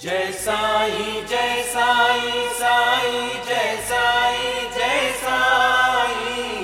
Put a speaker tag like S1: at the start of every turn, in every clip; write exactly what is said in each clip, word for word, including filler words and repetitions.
S1: जय साईं जय साईं साईं जय साईं जय साईं।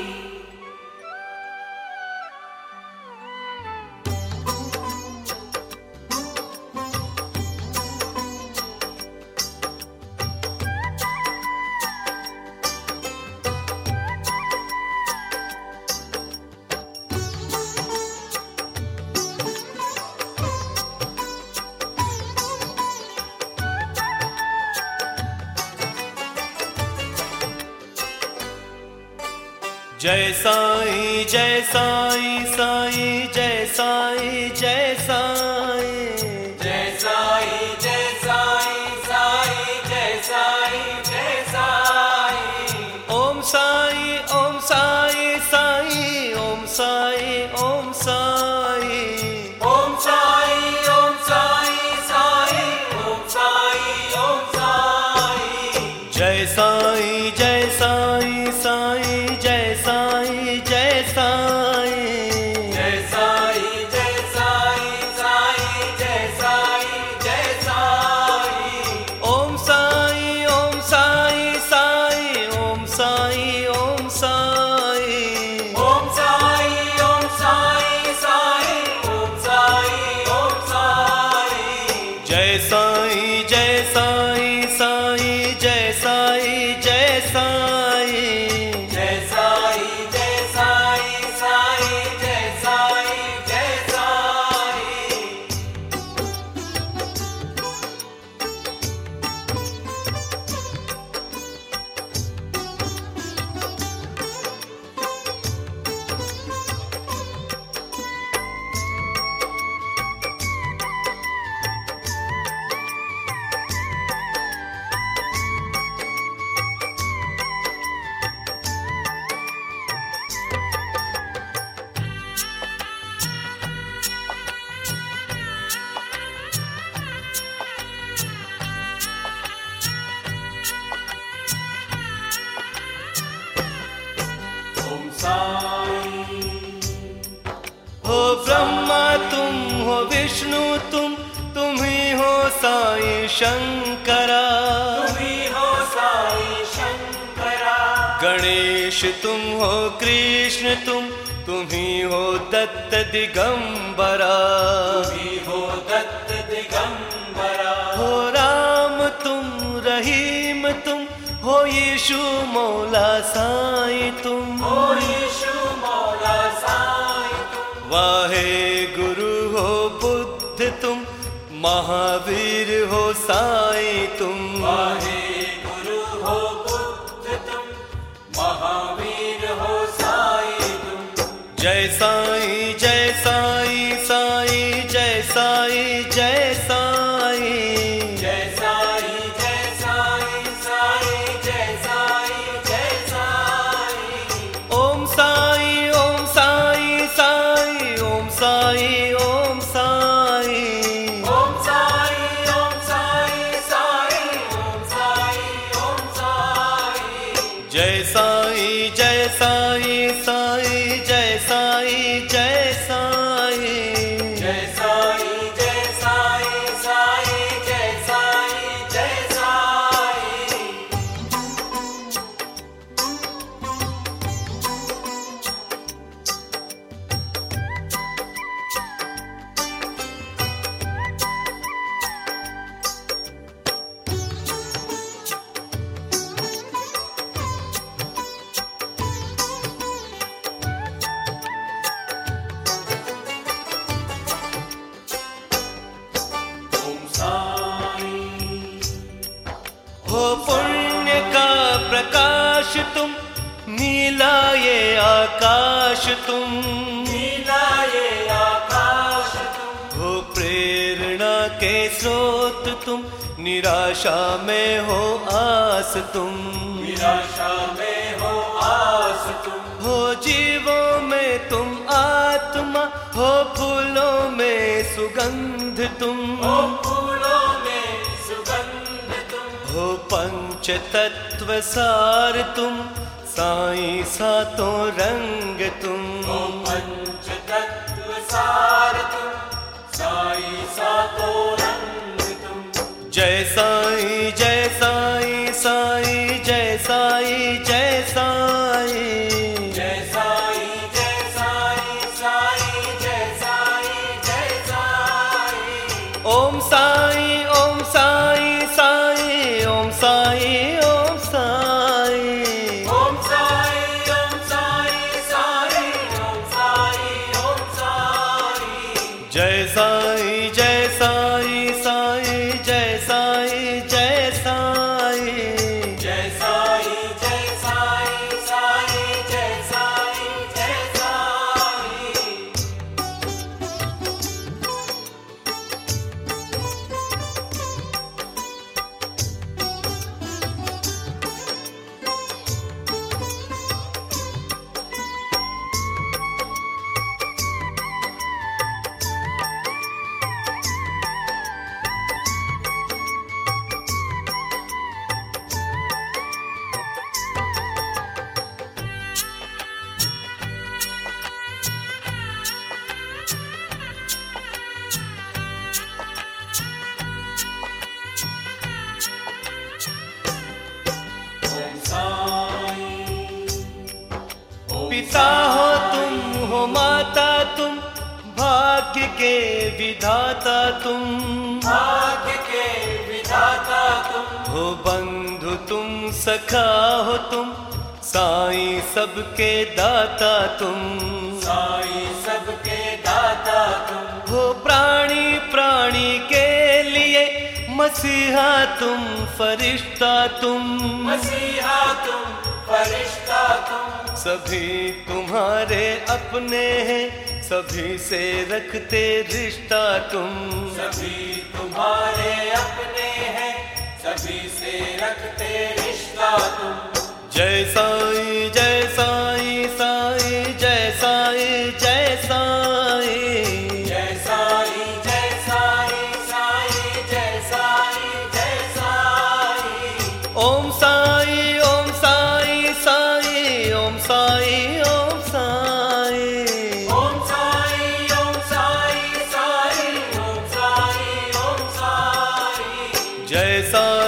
S2: जय साईं जय साईं साईं जय साईं जय साईं।
S1: जय साईं जय साईं साईं जय साईं जय साईं।
S2: ओम साईं ओम साईं साईं ओम साईं ओम साईं।
S1: ओम साईं ओम साईं साईं ओम साईं ओम साईं।
S2: जय साईं जय साईं साईं जय साईं जय साईं।
S1: जय साईं जय साईं साईं जय साईं जय साईं।
S2: ओम साईं ओम साईं साईं ओम साईं ओम साईं।
S1: ओम साईं ओम साईं साईं ओम साईं ओम साईं।
S2: जय साईं जय साईं साईं जय साईं जय साईं।
S1: जय साईं जय साईं साईं जय साईं जय साईं। ओम साईं।
S2: हो ब्रह्मा तुम हो विष्णु तुम तुम ही हो साईं शंकरा।
S1: तुम्ही हो साईं शंकरा।
S2: गणेश तुम हो कृष्ण तुम तुम ही हो दत्त दिगंबरा।
S1: तुम्ही हो दत्त दिगंबरा।
S2: हो राम तुम रहीम तुम हो यीशु मौला साईं तुम।
S1: हो यीशु मौला साईं तुम।
S2: वाहे गुरु हो बुद्ध तुम महावीर हो साईं तुम।
S1: वाहे गुरु हो बुद्ध तुम महावीर हो साईं तुम।
S2: जय साईं जय साईं साईं जय साईं जय साईं।
S1: जय साईं जय साईं साईं जय साईं जय साईं।
S2: ओम साईं ओम साईं साईं ओम साईं ओम साईं।
S1: ओम साईं ओम साईं साईं ओम साईं ओम साईं।
S2: जय साईं जय साईं साईं जय साईं जय साईं।
S1: जय साईं जय साईं साईं जय साईं जय साईं। ओम साईं।
S2: हो पुण्य का प्रकाश तुम नीला ये आकाश तुम।
S1: नीला ये आकाश तुम।
S2: हो प्रेरणा के स्रोत तुम निराशा में हो आस तुम।
S1: निराशा में हो आस तुम।
S2: हो जीवों में तुम आत्मा हो फूलों में सुगंध तुम।
S1: हो फूलों में सुगंध तुम।
S2: हो पंच तत्व सार तुम साईं सातों रंग तुम।
S1: हो पंच तत्व सार तुम साईं सातों रंग तुम।
S2: जय साईं जय साईं साईं जय साईं जय साईं
S1: जय साईं जय साईं साईं जय साईं जय साईं
S2: ओम साईं ओम साईं साईं ओम साईं ओम साईं
S1: ओम साईं ओम साईं साईं ओम साईं ओम साईं
S2: जय साईं जय साईं साईं जय साईं जय साईं
S1: जय साईं जय साईं साईं जय साईं जय साईं
S2: पिता हो तुम हो माता तुम भाग्य के विधाता तुम
S1: भाग्य के विधाता तुम
S2: हो बंधु तुम सखा हो तुम साईं सबके दाता तुम
S1: साईं सबके दाता तुम
S2: हो प्राणी प्राणी के लिए मसीहा तुम फरिश्ता तुम
S1: मसीहा तुम फरिश्ता तुम
S2: सभी तुम्हारे अपने हैं सभी से रखते रिश्ता तुम
S1: सभी तुम्हारे अपने हैं सभी से रखते रिश्ता तुम
S2: जय साईं जय साईं साईं जय साईं जय साईं
S1: जय साईं जय साईं साईं जय साईं जय साईं
S2: ओम साईं ओम साईं साईं ओम साईं ओम साईं
S1: ओम साईं ओम साईं साईं ओम साईं ओम साईं
S2: जय साईं